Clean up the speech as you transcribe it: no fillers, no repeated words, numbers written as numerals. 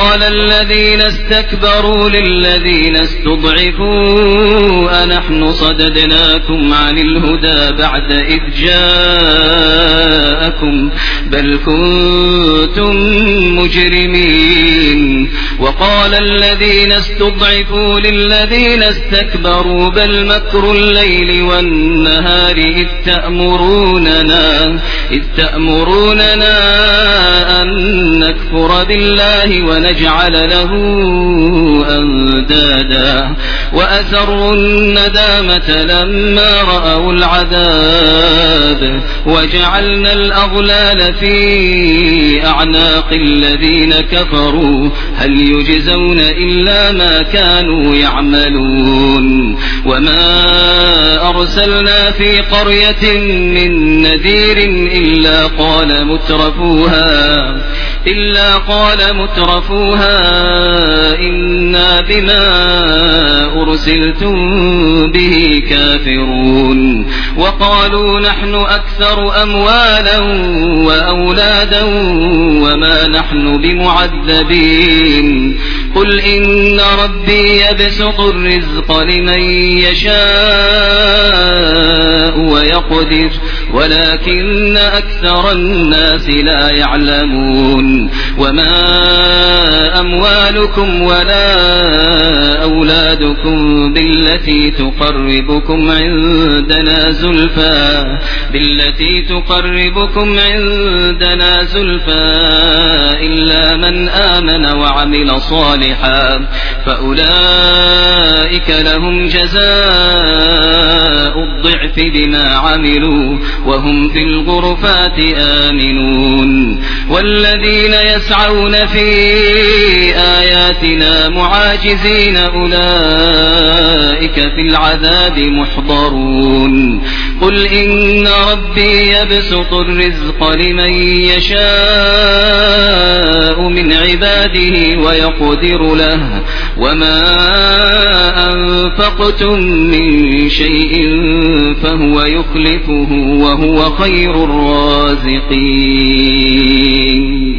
قال الذين استكبروا للذين استضعفوا أنحن صددناكم عن الهدى بعد إذ جاءكم بل كنتم مجرمين وقال الذين استضعفوا للذين استكبروا بل مكر الليل والنهار إذ تأمروننا أن نكفر بالله ونجعل له أندادا وأسروا الندامة لما رأوا العذاب وجعلنا الأغلال في أعناق الذين كفروا هل يجزون إلا ما كانوا يعملون وما أرسلنا في قرية من نذير إلا قال مترفوها إنا بما أرسلتم به كافرون وقالوا نحن أكثر أموالا وأولادا وما نحن بمعذبين قل إن ربي يبسط الرزق لمن يشاء ويقدر ولكن أكثر الناس لا يعلمون وما أموالكم ولا أولادكم بالتي تقربكم عندنا زلفى إلا من آمن وعمل صالحا فأولئك لهم جزاء الضعف بما عملوا وهم في الغرفات آمنون والذين يسعون في آياتنا معاجزين أولئك في العذاب محضرون قل إن ربي يبسط الرزق لمن يشاء من عباده ويقدر له وما أنفقتم من شيء فهو يخلفه وهو خير الرازقين.